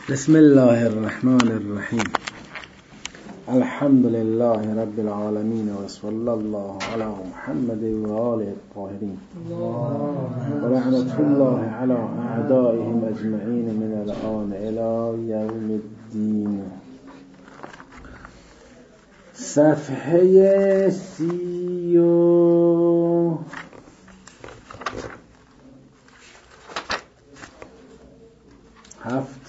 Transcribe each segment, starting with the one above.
بسم الله الرحمن الرحیم. الحمد لله رب العالمین و صلی الله علی محمد و آله الطاهرین و لعنت الله علی اعدائهم اجمعین من الآن الی یوم الدین. صفحه 37.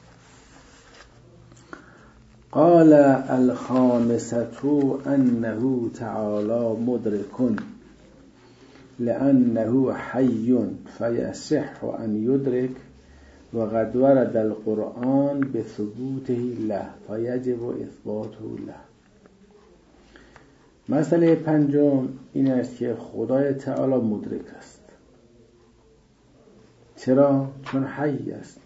قال الخامسة أنه تعالى مدرك لأنه حي فيصح أن يدرك وقد ورد القرآن بثبوته له فيجب إثباته له. مسئله پنجم این است که خدای تعالی مدرک است. چرا؟ چون حی است.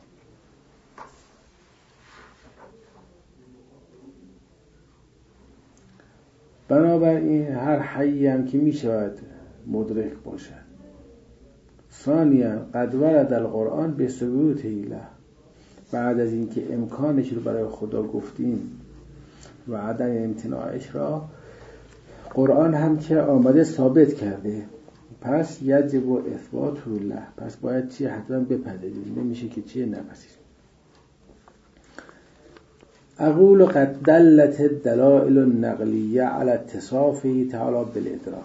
بنابراین هر حیی هم که می شود مدرک باشد. ثانیا قد ورد القرآن به ثبوت له، بعد از اینکه امکانش رو برای خدا گفتیم و عدم امتناعش را قرآن هم که آمده ثابت کرده، پس یجب و اثبات له، پس باید چی حتما بپذیریم، نمیشه که چی نپذیریم. اقول قد دلت الدلائل النقلیه على اتصافه تعالی بالادراک.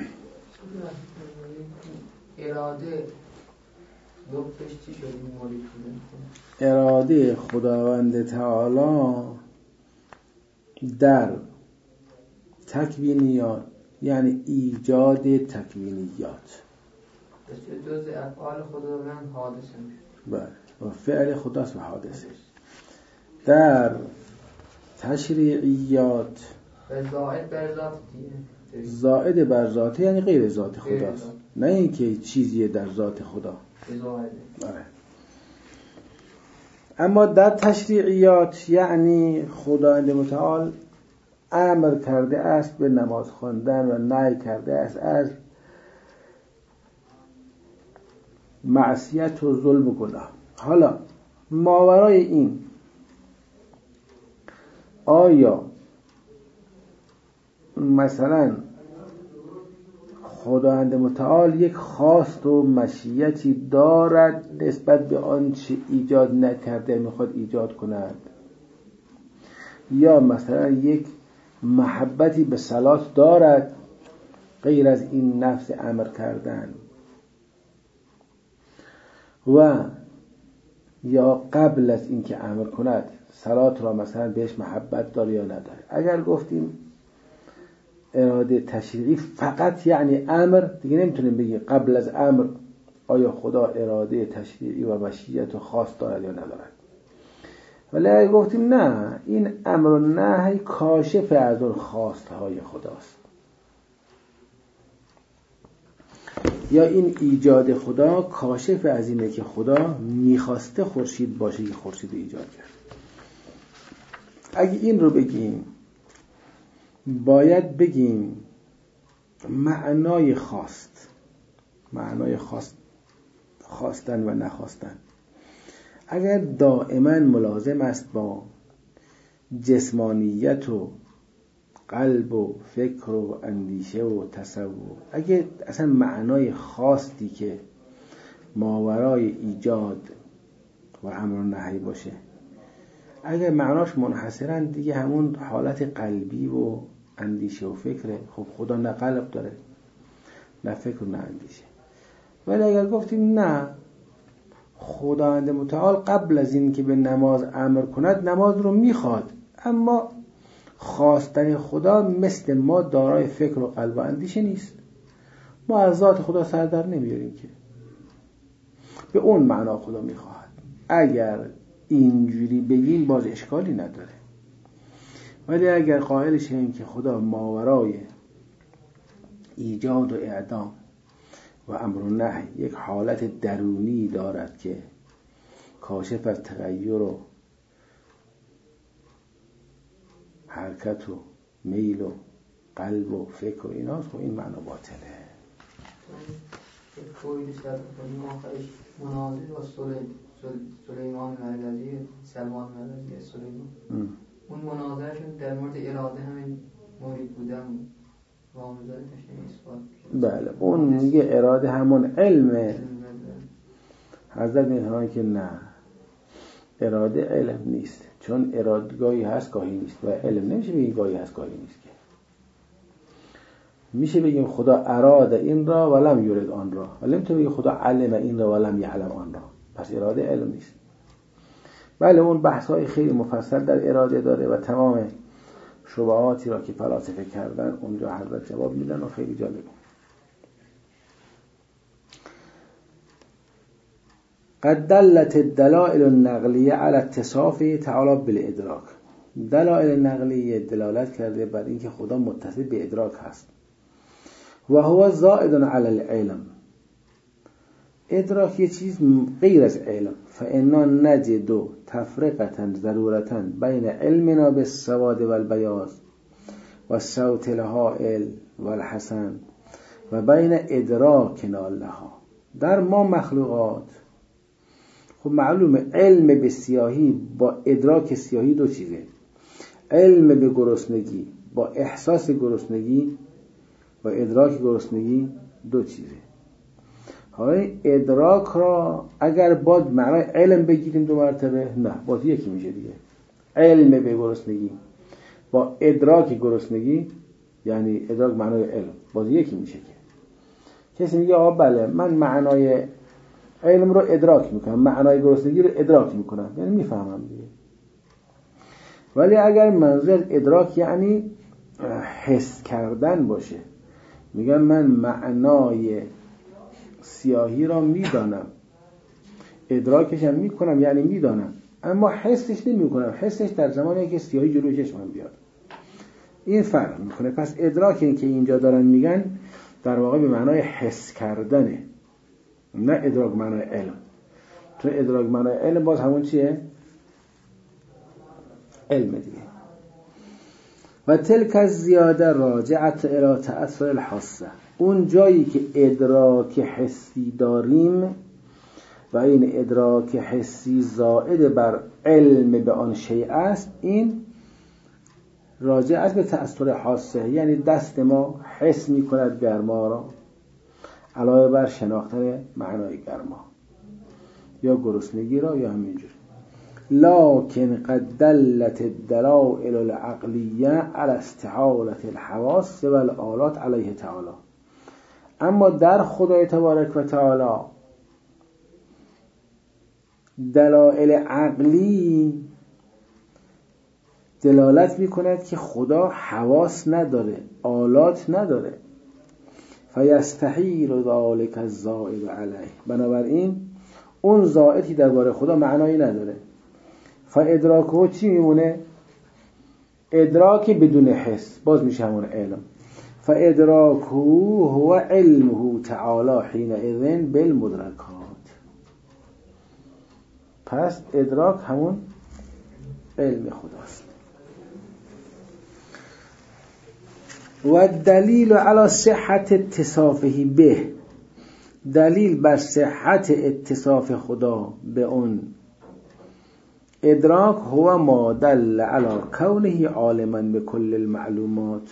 اراده لبش چی شد این اراده خداوند تعالی در تکوینیات یعنی ایجاد تکوینیات جز افعال خداوند حادثه میشه. بله، و فعل خداست و حادثه. در تشریعیات زائد بر ذات دیگه، زائد بر ذات یعنی غیر ذات خداست، نه اینکه چیزیه در ذات خدا. بله. اما در تشریعیات یعنی خداوند متعال امر کرده است به نماز خواندن و نهی کرده است از معصیت و ظلم و گناه. حالا ماورای این آیا مثلا خداوند متعال یک خواست و مشیتی دارد نسبت به آنچه ایجاد نکرده میخواد ایجاد کند، یا مثلا یک محبتی به صلات دارد غیر از این نفس امر کردن، و یا قبل از اینکه امر کند صلات را مثلا بهش محبت داره یا نداره. اگر گفتیم اراده تشریعی فقط یعنی امر، دیگه نمیتونیم بگیم قبل از امر آیا خدا اراده تشریعی و مشیت و خاص دارد یا ندارد. ولی اگر گفتیم نه، این امر و نهی کاشف از اون خواستهای خداست، یا این ایجاد خدا کاشف از اینه که خدا میخواسته خورشید باشه که خورشید ایجاد کرد. اگه این رو بگیم باید بگیم معنای خواست، معنای خواستن و نخواستن اگر دائما ملازم است با جسمانیت و قلب و فکر و اندیشه و تصور، اگه اصلا معنای خاصی که ماورای ایجاد و امر و نهی باشه، اگر معناش منحصرا دیگه همون حالت قلبی و اندیشه و فکره، خب خدا نه قلب داره نه فکر و نه اندیشه. ولی اگر گفتیم نه، خداوند متعال قبل از این که به نماز امر کند نماز رو میخواد، اما خواستن خدا مثل ما دارای فکر و قلب و اندیشه نیست، ما از ذات خدا سر در نمیاریم که به اون معنا خدا میخواهد. اگر اینجوری بگیم باز اشکالی نداره. ولی اگر قائل شیم که خدا ماورای ایجاد و اعدام و امر و نهی یک حالت درونی دارد که کاشف از تغییر و حرکت و میل و قلب و فکر و ایناست، خب این معنا باطله. کویل شد کنیم آخرش مناظر و سلیمان العلیزی سلمان مرزی سلیمان اون مناظرشون در مورد اراده همین مورد بودن وامزاده تشنه اثبات. بله اون میگه اراده همون علمه. حضرت میفهمن که نه، اراده علم نیست، چون اراده گاهی هست گاهی نیست و علم نمیشه بگیم گاهی هست گاهی نیست. که میشه بگیم خدا اراده این را ولم یرد آن را، ولی نمیتونه بگیم خدا علم این را ولم یعلم آن را. پس اراده علم نیست. بله اون بحث‌های خیلی مفصل در اراده داره و تمام شبهاتی را که فلاسفه کردن اونجا حضرت جواب میدن و خیلی جالبه. قد دلت الدلائل النقلیه علی اتصاف تعالی بالادراک. دلائل نقلیه دلالت کرده بر اینکه خدا متصف به ادراک هست. و هو زائد علی العلم. ادراک یه چیز غیر از علم. فانا نجد تفرقه ضرورتا بین علمنا بالسواد والبیاض والصوت الهائل والحسن و بین ادراکنا لها. در ما مخلوقات خب معلومه علم به سیاهی با ادراک سیاهی دو چیزه. علم به گرسنگی با احساس گرسنگی و ادراک گرسنگی دو چیزه. حالا ادراک را اگر با معنای علم بگیریم دو مرتبه، نه، باز یکی میشه دیگه. علم به گرسنگی با ادراک گرسنگی، یعنی ادراک معنای علم، باز یکی میشه. که کسی میگه آقا بله من معنای علم رو ادراک میکنم، معنای گرسنگی رو ادراک میکنم، یعنی میفهمم دیگه. ولی اگر منظور ادراک یعنی حس کردن باشه، میگم من معنای سیاهی را میدانم، ادراکش هم میکنم یعنی میدانم، اما حسش نمیکنم. حسش در زمانی که سیاهی جلوی چشمم بیاد. این فرق میکنه. پس ادراکی که اینجا دارن میگن در واقع به معنای حس کردنه، نه ادراک معنای علم. تو ادراک معنای علم باز همون چیه؟ علم دیگه. و تلک الزیاده راجعت الی تأثر الحاسه. اون جایی که ادراک حسی داریم و این ادراک حسی زائد بر علم به آن شیء است، این راجع به تأثر حاسه، یعنی دست ما حس می کند گرما را علاوه بر شناختن معنای گرما یا گرسنگی را یا همینجور. لكن قد دلت الدلائل العقلیه على استحالة الحواس والآلات علیه تعالی. اما در خدای تبارک و تعالی دلائل عقلی دلالت میکند که خدا حواس نداره، آلات نداره. فیستحیل ذلک الزائد علیه. بنابراین اون زائدی درباره خدا معنایی نداره. فادراکه چی میمونه؟ ادراک بدون حس، باز میشه همون علم. فادراکه هو علمه تعالی حینئذ بالمدرکات. پس ادراک همون علم خداست. و دلیل علی صحت اتصافه به. دلیل بر صحت اتصاف خدا به اون ادراک هو ما دل علی کونه عالما به کل المعلومات.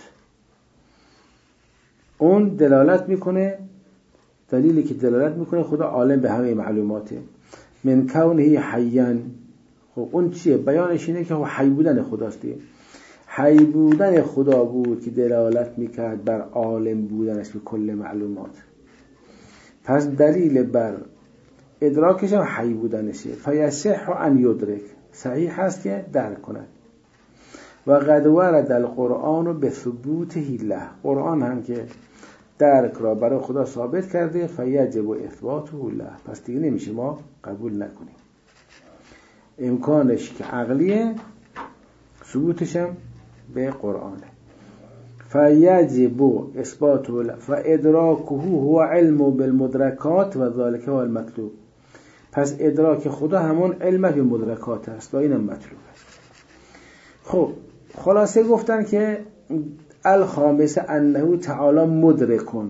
اون دلالت میکنه، دلیلی که دلالت میکنه خدا عالم به همه معلوماته. من کونه حیاً. خب اون چیه؟ بیانش اینه که حی بودن خداست دیگه. حی بودن خدا بود که دلالت میکرد بر عالم بودنش به کل معلومات. پس دلیل بر ادراکش هم حی بودنشه. فیصح ان یدرک. صحیح هست که درک کند. و قد ورد القرآن به ثبوته له. قرآن هم که درک را برای خدا ثابت کرده. فیجب اثباته له. پس دیگه نمیشه ما قبول نکنیم. امکانش که عقلیه، ثبوتش هم به قرآنه. فیجب اثباته له فادراکه هو علم بالمدرکات و ذلك هو المطلوب. پس ادراک خدا همون علم به مدرکات است و اینم مطلوب است. خب خلاصه گفتن که الخامسه انه تعالی مدرکون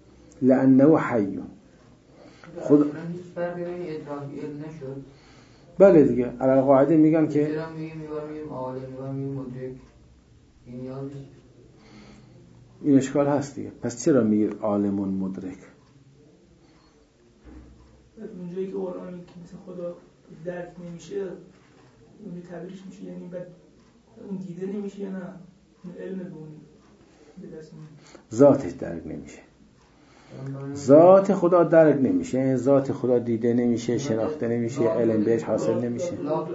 لانه حی. خدا هیچ فرقی بین ادراک علم نشد. بله دیگه علی قاعده میگن که میگیم عالم میگیم مدرک این یادش این اشکال هست دیگه. پس چرا میگه عالمون مدرک؟ اونجایی که قرآنی که مثل خدا درک نمیشه اون تعبیرش میشه یعنی بعد اون دیده نمیشه یا نه اون علم به اون به دست ذاتش درک نمیشه. ذات خدا درک نمیشه، یعنی ذات خدا دیده نمیشه، شناخته نمیشه، علم بهش حاصل نمیشه.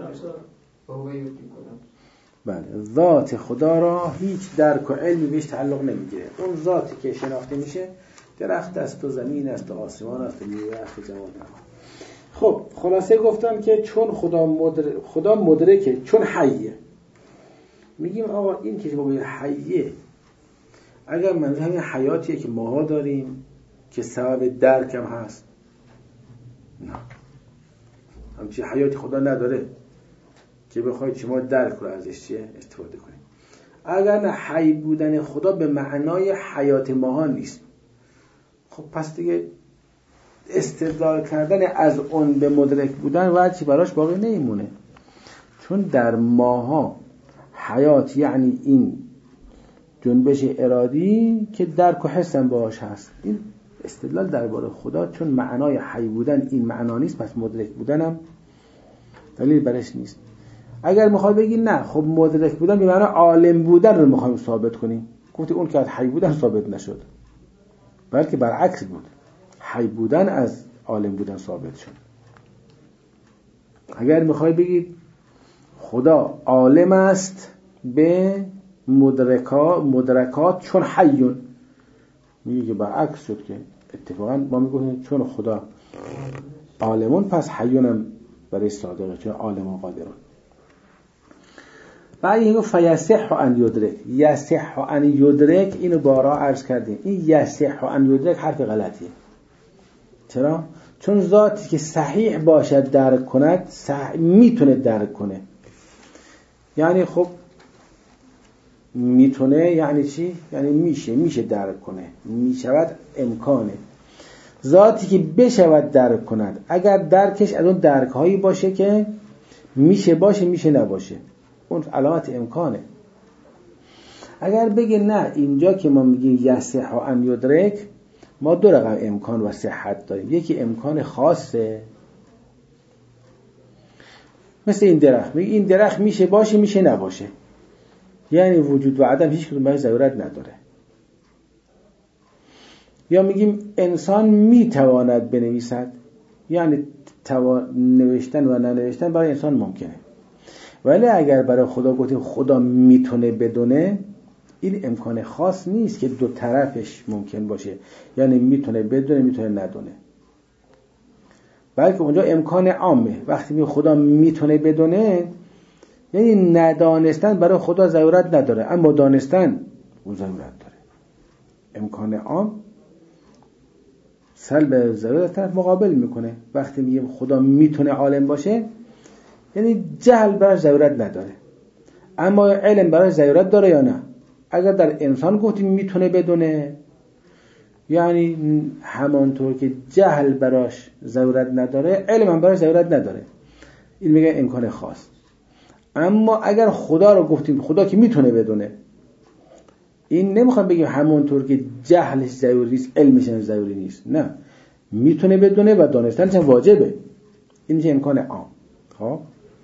بله ذات خدا را هیچ درک و علمی بهش تعلق نمیگیره. اون ذاتی که شناخته میشه درخت است و زمین است و آسمان است و میوه است و جواد. خب خلاصه گفتم که چون خدا مدرکه، چون حیه. میگیم آقا این که با حیه اگر منظور همین حیاتیه که ماها داریم که سبب درک هم هست، نه همچین حیاتی خدا نداره که بخواید شما درک رو ازش چیه استفاده کنید. اگر نه حی بودن خدا به معنای حیات ماها نیست، خب پس دیگه استدلال کردن از اون به مدرک بودن وجهی براش باقی نمیمونه. چون در ماها حیات یعنی این جنبش ارادی که درک و حسن باش هست. این استدلال درباره خدا چون معنای حی بودن این معنا نیست، پس مدرک بودنم دلیل برش نیست. اگر میخوای بگی نه خب مدرک بودن به معنای عالم بودن رو میخوایم ثابت کنیم، گفتی اون که از حی بودن ثابت نشد، بلکه برعکس بود، حی بودن از عالم بودن ثابت شد. اگر میخوای بگید خدا عالم است به مدرکات چون حیون، میگه که برعکس شد که اتفاقا ما میگویم چون خدا عالمون پس حیونم برای صادقه چون عالمون قادرون. بعد اینو فیصح ان یدرک، یصح ان یدرک اینو بارها عرض کردیم. این یصح ان یدرک حرف غلطیه. چرا؟ چون ذاتی که صحیح باشد درک کند میتونه درک کنه. یعنی خب میتونه یعنی چی؟ یعنی میشه درک کنه، میشود امکانه. ذاتی که بشود درک کند اگر درکش از اون درک هایی باشه که میشه باشه میشه نباشه، اون علامت امکانه. اگر بگه نه اینجا که ما میگیم یصح ان یدرک ما دو رقم امکان و صحت داریم. یکی امکان خاصه مثل این درخت، میگه این درخت میشه باشه میشه نباشه، یعنی وجود و عدم هیچ کدوم بهش ضرورت نداره. یا میگیم انسان میتواند بنویسد، یعنی نوشتن و ننوشتن برای انسان ممکنه. ولی اگر برای خدا گفتیم خدا میتونه بدونه، این امکان خاص نیست که دو طرفش ممکن باشه، یعنی میتونه بدونه میتونه ندونه، بلکه اونجا امکان عامه. وقتی میگه خدا میتونه بدونه یعنی ندانستن برای خدا ضرورت نداره، اما دانستن اون ضرورت داره. امکان عام سلب ضرورت طرف مقابل میکنه. وقتی میگه خدا میتونه عالم باشه یعنی جهل براش ضرورت نداره، اما علم براش ضرورت داره یا نه. اگر در انسان گفتیم میتونه بدونه یعنی همانطور که جهل براش ضرورت نداره علم هم براش ضرورت نداره، این میگه امکان خاص. اما اگر خدا رو گفتیم خدا که میتونه بدونه، این نمیخوام بگیم همونطور که جهلش ضروری است علمش هم ضروری نیست، نه، میتونه بدونه و دانستنش هم واجبه. این میشه امکان عام. خب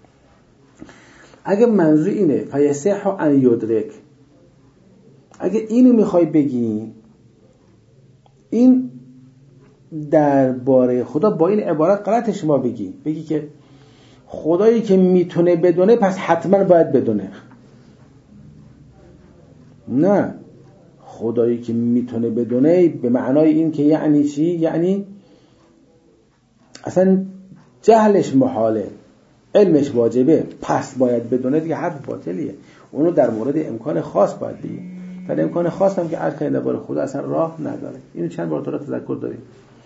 اگه منظور اینه فیصح ان یدرک، اگه اینو میخوای بگی، این درباره خدا با این عبارت غلط شما بگی که خدایی که میتونه بدونه پس حتما باید بدونه. نه، خدایی که میتونه بدونه به معنای این که یعنی چی؟ یعنی اصلا جهلش محاله علمش واجبه پس باید بدونه، دیگه حرف باطلیه. اونو در مورد امکان خاص باید بگی. در امکان خاص هم که عرض کردن درباره خدا اصلا راه نداره. اینو چند بار تا تذکر داریم.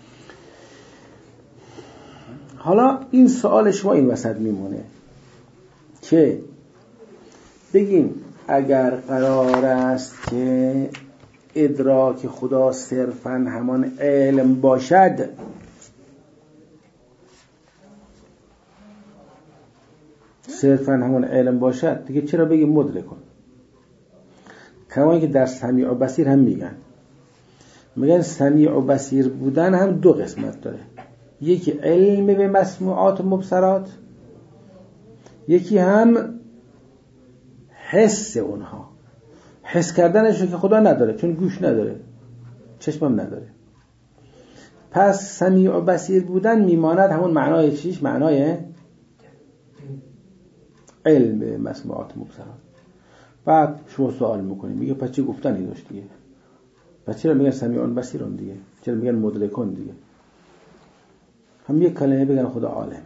حالا این سوال شما این وسط میمونه که بگیم اگر قرار است که ادراک خدا صرفاً همان علم باشد، صرفا همون علم باشد دیگه چرا بگی مدرک کن؟ کما اینکه در سمیع و بصیر هم میگن سمیع و بصیر بودن هم دو قسمت داره، یکی علم به مسموعات و مبصرات، یکی هم حس اونها. حس کردنشو که خدا نداره چون گوش نداره، چشمم نداره. پس سمیع و بصیر بودن میماند همون معنای چیش؟ معنای علم به مسموعات و مبصرات. بعد شما سوال میکنید میگه پس چه گفتنی داشت دیگه؟ پس چرا میگن سمیعون بصیرون دیگه؟ چرا میگن مدرکون دیگه؟ هم یک کلمه بگن خدا عالمه.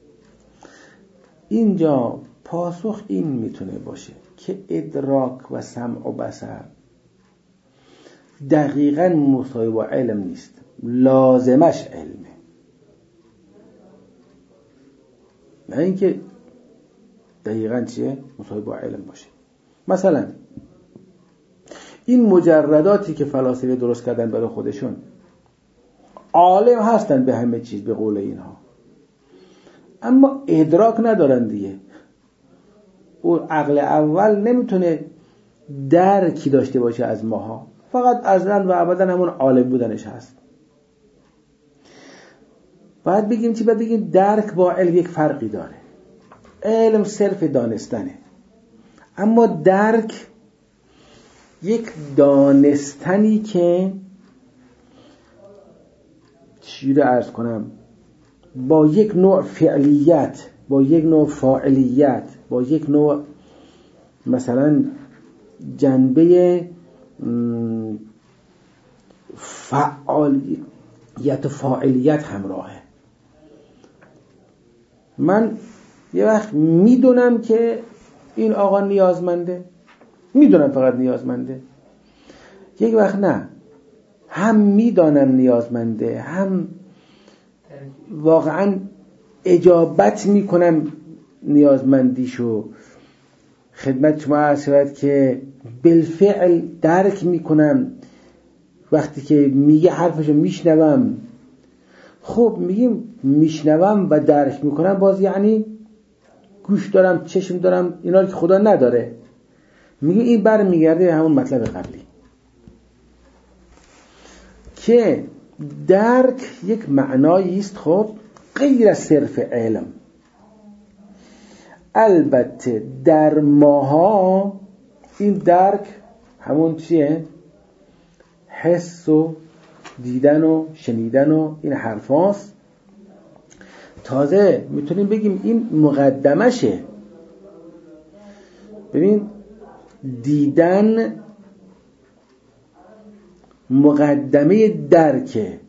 اینجا پاسخ این میتونه باشه که ادراک و سمع و بصر دقیقاً مساوی با علم نیست، لازمش علمه، نه اینکه دقیقاً چیه؟ مساوی با علم باشه. مثلا این مجرداتی که فلاسفه درست کردن برای خودشون عالم هستن به همه چیز به قول اینها، اما ادراک ندارن دیگه. اون عقل اول نمیتونه درکی داشته باشه از ماها، فقط ازلا و ابدا همون عالم بودنش هست. باید بگیم چی؟ باید بگیم درک با علم یک فرقی داره. علم صرف دانستنه، اما درک یک دانستنی که چی رو عرض کنم، با یک نوع فعلیت، با یک نوع فاعلیت، با یک نوع مثلا جنبه فعالیت و فاعلیت همراهه. من یه وقت میدونم که این آقا نیازمنده، میدونم فقط نیازمنده، یک وقت نه، هم میدانم نیازمنده، هم واقعا اجابت میکنم نیازمندیشو. خدمت شما عرض شود که بالفعل درک میکنم وقتی که میگه حرفشو میشنوم. خب میگیم میشنوم و درک میکنم، باز یعنی گوش دارم، چشم دارم، اینا رو که خدا نداره. میگه این برمیگرده همون مطلب قبلی که درک یک معنایی است خب غیر از صرف علم. البته در ماها این درک همون چیه؟ حس و دیدن و شنیدن و این حرفاست. تازه میتونیم بگیم این مقدمشه. ببین دیدن مقدمه درکه،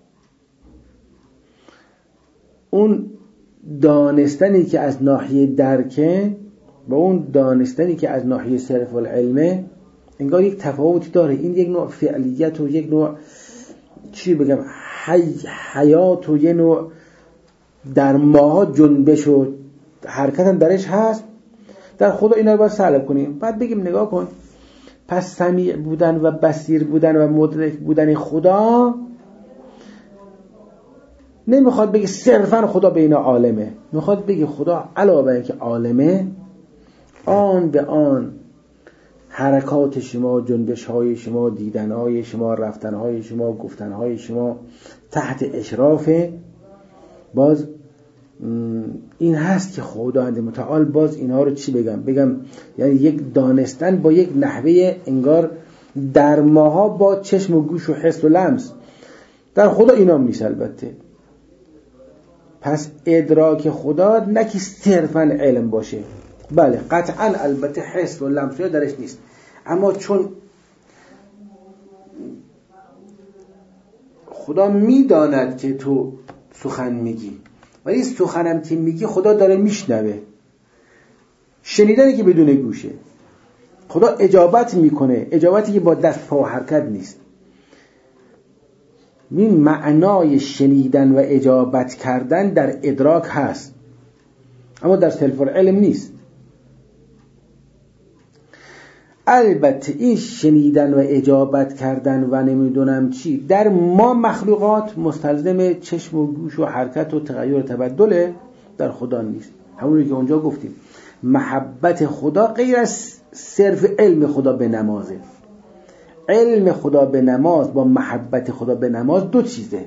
اون دانستنی که از ناحیه درکه با اون دانستنی که از ناحیه صرف العلمه انگار یک تفاوتی داره. این یک نوع فعلیت و یک نوع چی بگم حیات و یک نوع در ماها جنبش و حرکت هم درش هست. در خدا اینا رو باید سلب کنیم. بعد بگیم نگاه کن، پس سمیع بودن و بصیر بودن و مدرک بودن خدا نمیخواد بگه صرفا خدا بین عالمه، میخواد بگه خدا علاوه بر اینکه عالمه، آن به آن حرکات شما، جنبش های شما، دیدن های شما، رفتن های شما، گفتن های شما تحت اشراف باز این هست که خداوند متعال باز اینها رو چی بگم یعنی یک دانستن با یک نحوه انگار در ماها با چشم و گوش و حس و لمس. در خدا اینا نیست البته. پس ادراک خدا نه که صرفاً علم باشه، بله قطعاً البته حس و لمس درش نیست، اما چون خدا میداند که تو سخن میگی، ولی سخنم که میگی خدا داره میشنوه. شنیدنی که بدون گوشه، خدا اجابت میکنه، اجابتی که با دست پا و حرکت نیست. این معنای شنیدن و اجابت کردن در ادراک هست، اما در صرف العلم نیست. البته این شنیدن و اجابت کردن و نمیدونم چی در ما مخلوقات مستلزم چشم و گوش و حرکت و تغییر و تبدله، در خدا نیست. همونی که اونجا گفتیم محبت خدا غیر از صرف علم خدا به نمازه. علم خدا به نماز با محبت خدا به نماز دو چیزه.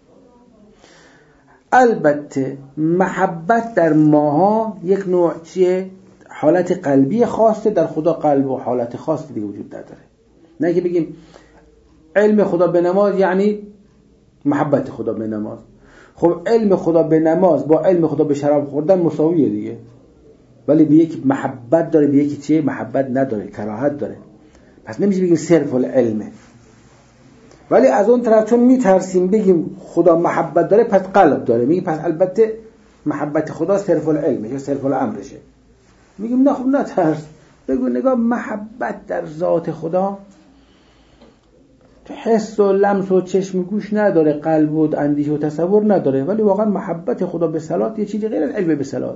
البته محبت در ماها یک نوع چیه؟ حالت قلبی خاصه، در خدا قلب و حالت خاصی دیگه وجود نداره. نه که بگیم علم خدا به نماز یعنی محبت خدا به نماز. خب علم خدا به نماز با علم خدا به شراب خوردن مساویه دیگه، ولی به یکی محبت داره، به یکی چیه محبت نداره، کراهت داره. پس نمیشه بگیم صرف العلمه. ولی از اون طرف چون میترسیم بگیم خدا محبت داره پس قلب داره، میگیم پس البته محبت خدا صرف العلمه یا صرف الامرشه. میگیم نه خب نه ترس، بگو نگاه محبت در ذات خدا حس و لمس و چشم و گوش نداره، قلب و اندیشه و تصور نداره، ولی واقعا محبت خدا به صلات یه چیزی غیر از علم به صلات.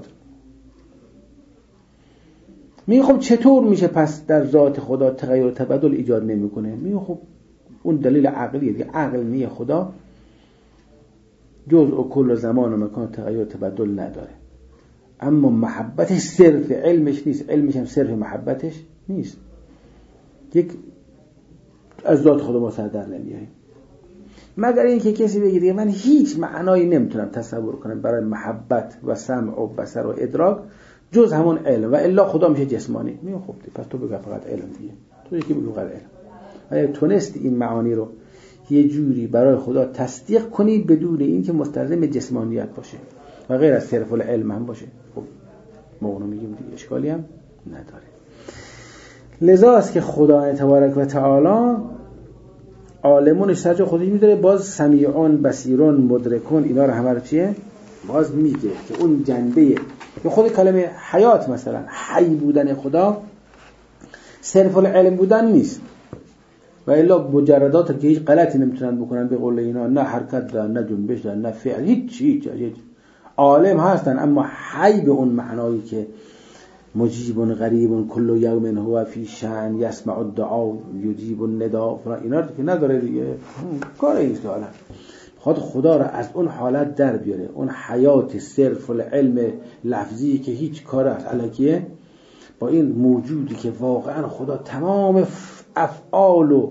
میگه خب چطور میشه پس در ذات خدا تغییر و تبدل ایجاد نمیکنه؟ میگه خب اون دلیل عقلیه دیگه. عقل میگه خدا جزء و کل زمان و مکان تغییر و تبدل نداره، اما محبتش صرف علمش نیست، علمش هم صرف محبتش نیست. یک از ذات خدا ما سر در نمیاریم، مگر اینکه کسی بگه دیگه من هیچ معنایی نمیتونم تصور کنم برای محبت و سمع و بصر و ادراک جز همون علم، و الا خدا میشه جسمانی. میگه خب پس تو بگو فقط علم دیگه، تو یکی بگو فقط علم. اگه تونستی این معانی رو یه جوری برای خدا تصدیق کنی بدون اینکه مستلزم جسمانیت باشه و غیر از صرف العلم هم باشه، خب ما اونو میگیم دیگه اشکالی هم نداره. لذا است که خدا تبارک و تعالی عالمونش سرجا خودش میداره، باز سمیعون بصیرون مدرکون اینا رو همه رو چیه؟ باز میگه که اون جنبه به خود کلمه حیات، مثلا حی بودن خدا صرف العلم بودن نیست، و الا مجردات که هیچ غلطی نمیتونن بکنن به قول اینا، نه حرکت دارن نه جنبش دارن نه فعل، هیچ عالم هستن، اما حی به اون معنایی که مجیب غریب کل یوم هو فی شأن یسمع الدعا یجیب النداء اینا که نداره دیگه، کار این سواله. خدا را از اون حالت در بیاره، اون حیات صرف العلم لفظی که هیچ کار از الکیه، با این موجودی که واقعا خدا تمام افعال و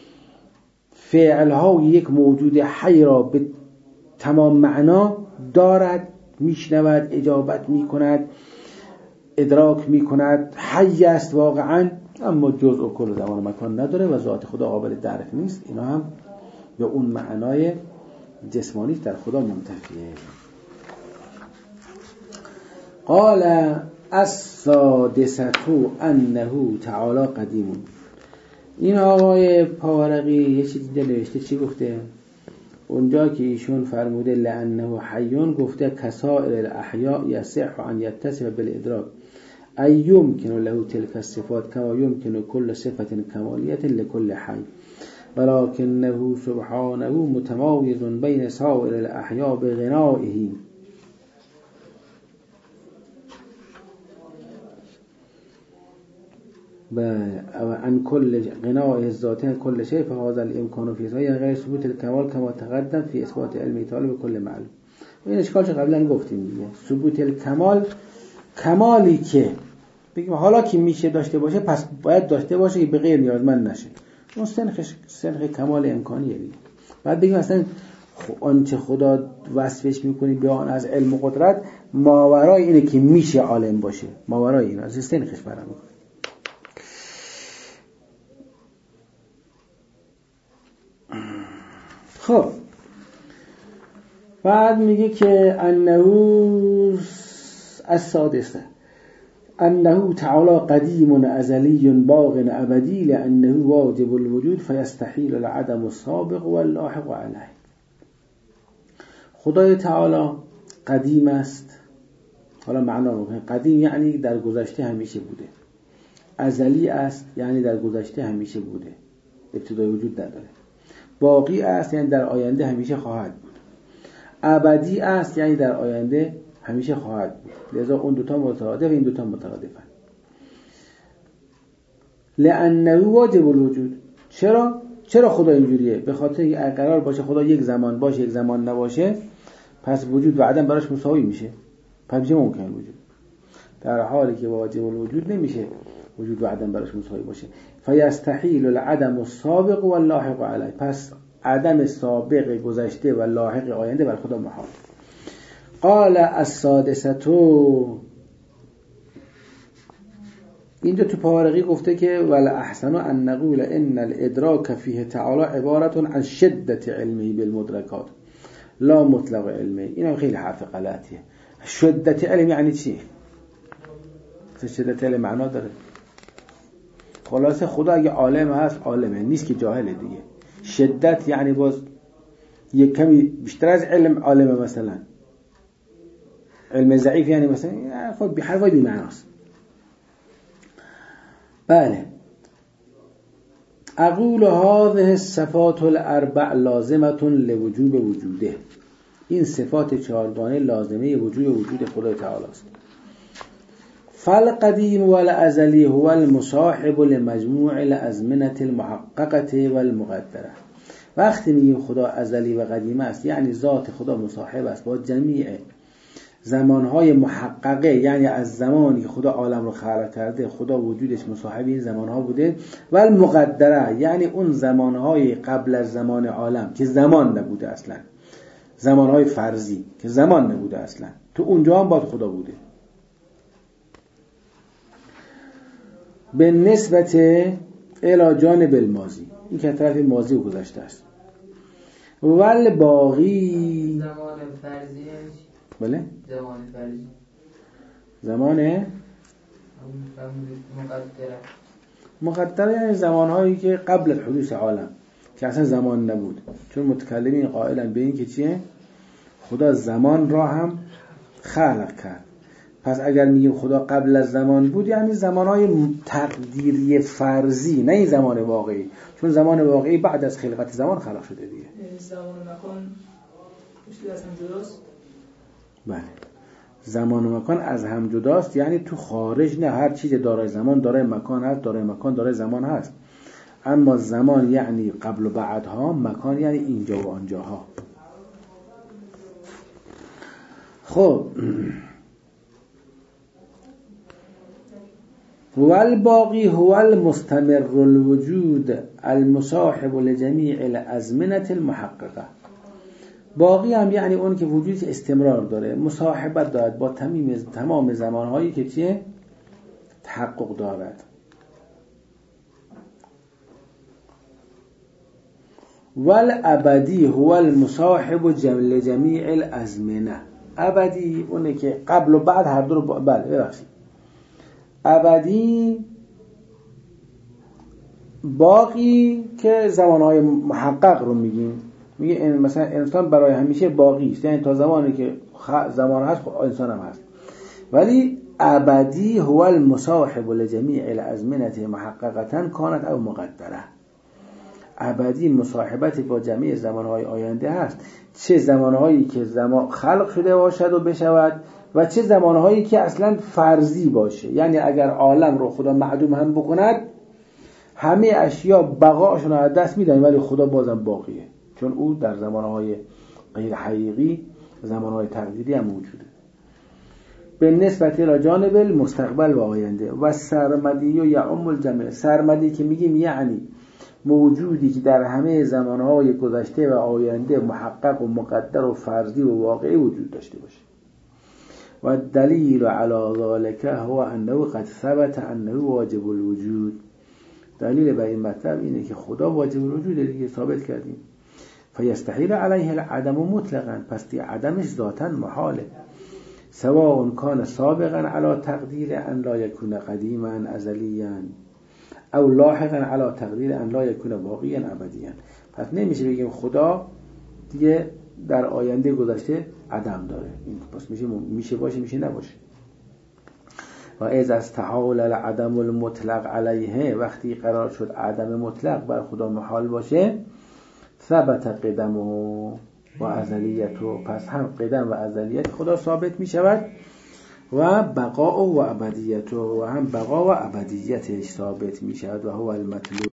فعلهای یک موجود حی را به تمام معنا دارد، میشنود، اجابت میکند، ادراک میکند، حی است واقعا، اما جزء و کل زمان و مکان نداره و ذات خدا قابل درک نیست. اینا هم به اون معنای جسمانی در خدا منتفیه. قال السادسة انه تعالی قدیم. این آقای پاورقی یه چیزی نوشته، چی گفته؟ اونجا که ایشون فرموده لانه حیون، گفته کسائر الاحیاء یصح ان یتصف بالادراک ایمکن له تلك الصفات کما یمکن كل صفت کمالیت لكل حی ولكنه سبحانه متمایز بین سائر الاحیاء بغنائه عن كل غنائه الذاتي كل شيء فهذا الامکان فی ذاته غیر ثبوت الکمال کما تقدم فی اثبات علم تعالی بكل معلوم. این اشکالش قبلا گفتیم دیگه. ثبوت الکمال، کمالی که بگیم حالا که میشه داشته باشه پس باید داشته باشه که به غیر نیازمند نشه، اون سنخ کمال امکانیه دیگه. بعد بگیم اصلا آنچه خدا وصفش میکنی به آن از علم و قدرت ماورای اینه که میشه عالم باشه، ماورای این از سنخش برام. خب بعد میگه که انه السادسه انه تعالی قدیم ازلی باق ابدی لانه واجب الوجود فیستحیل العدم السابق واللاحق علیه. خدای تعالی قدیم است. حالا معنا رو قدیم یعنی در گذشته همیشه بوده، ازلی است یعنی در گذشته همیشه بوده، ابتدای وجود نداره. باقی است یعنی در آینده همیشه خواهد بود. ابدی است یعنی در آینده همیشه خواهد بود. لذا اون دوتا مترادف، این دوتا مترادفن. لانه واجب الوجود. چرا خدا اینجوریه؟ به خاطر اینکه قرار باشه خدا یک زمان باشه یک زمان نباشه، پس وجود و عدم براش مساوی میشه. پس میشه ممکن وجود، در حالی که واجب الوجود نمیشه وجود و عدم براش مساوی باشه. فیستحیل العدم السابق و اللاحق علیه، پس عدم سابق گذشته و لاحق آینده بر خدا محال. قال السادسة، اینجا تو پارقی گفته که ولا احسن ان نقول ان الادراک فیه تعالی عبارت عن شدت علمه بالمدرکات لا مطلق علمه. این هم خیلی حرف غلطیه. شدت علم یعنی چی؟ شدت علم معنا داره. خلاصه خدا اگه عالم هست عالمه، نیست که جاهله دیگه. شدت یعنی باز یک کمی بیشتر از علم عالمه، مثلا علم ضعیف یعنی مثلا حرفای بی معناست. بله. اقول هذه الصفات الاربع لازمه لوجوب وجوده، این صفات چهارگانه لازمه وجود خدای تعالی است. فالقدیم والازلی هو المصاحب لمجموع الازمنه المحققه والمقدره. وقتی میگیم خدا ازلی و قدیم است یعنی ذات خدا مصاحب است با جمیع زمانهای محققه، یعنی از زمانی که خدا عالم رو خلق کرده خدا وجودش مصاحب این زمانها بوده، و المقدره یعنی اون زمانهای قبل از زمان عالم که زمان نبوده اصلا، زمانهای فرضی که زمان نبوده اصلا، تو اونجا هم باید خدا بوده. به نسبت الی جانب الماضی، این که طرف ماضی و گذشته است. ول باقی زمان فرضی. بله زمان فرضی زمان مقدره یعنی زمانهایی که قبل از حدوث عالم که اصلا زمان نبود، چون متکلمین قائلن به این که چیه؟ خدا زمان را هم خلق کرد. پس اگر میگیم خدا قبل از زمان بود یعنی زمانهای تقدیری فرضی، نه این زمان واقعی، چون زمان واقعی بعد از خلقت زمان خلق شده دیگه. یعنی زمان و مکان مشکل از هم جداست؟ بله، زمان و مکان از هم جداست، یعنی تو خارج نه، هر چیز دارای زمان دارای مکان هست، دارای مکان دارای زمان هست. اما زمان یعنی قبل و بعدها، مکان یعنی اینجا و آنجاها. خب والباقی هو المستمر الوجود المصاحب لجمیع الازمنه المحققه. باقی هم یعنی اون که وجود استمرار داره، مصاحبت دارد با تمام زمانهایی که چیه؟ تحقق دارد. والابدی هو المصاحب لجمیع الازمنه. ابدی اونه که قبل و بعد هر دو رو بله ببخشید. ابدی باقی که زمانهای محقق رو میگیم، میگه مثلا انسان برای همیشه باقی است، یعنی تا زمانی که زمان هست انسان هم هست. ولی ابدی هو المصاحب لجمیع الازمنه محققه کانت او مقدره. ابدی مصاحبت با جمعی زمانهای آینده هست، چه زمانهایی که خلق شده باشد و بشود و چه زمانهایی که اصلا فرضی باشه، یعنی اگر عالم رو خدا معدوم هم بکند همه اشیا بقاشون رو از دست میدن ولی خدا بازم باقیه، چون او در زمانهای غیر حقیقی زمانهای تقدیری هم موجوده. به نسبت الى جانب المستقبل و آینده. و سرمدی و یعم الجمع. سرمدی که میگیم یعنی موجودی که در همه زمانهای گذشته و آینده محقق و مقدر و فرضی و واقعی وجود داشته باشه. و دلیل علی ذلك هو انه قد ثبت انه واجب الوجود. دلیل بر این مطلب اینه که خدا واجب الوجود دیگه ثابت کردیم. فیستحیل علیه العدم مطلقا، پس دی عدمش ذاتا محاله. سواء کان سابقا علی تقدیر ان لا یکون قدیما ازلیا او لاحقا علی تقدیر ان لا یکون باقیا ابدیا. پس نمیشه بگیم خدا دیگه در آینده گذشته عدم داره، این پس میشه باشه میشه نباشه. و از استحال العدم المطلق علیه، وقتی قرار شد عدم مطلق بر خدا محال باشه، ثبت قدم و ازلیت، پس هم قدم و ازلیت خدا ثابت می شود و بقاء و ابدیت، و هم بقا و ابدیتش ثابت می شود و هو المطلوب.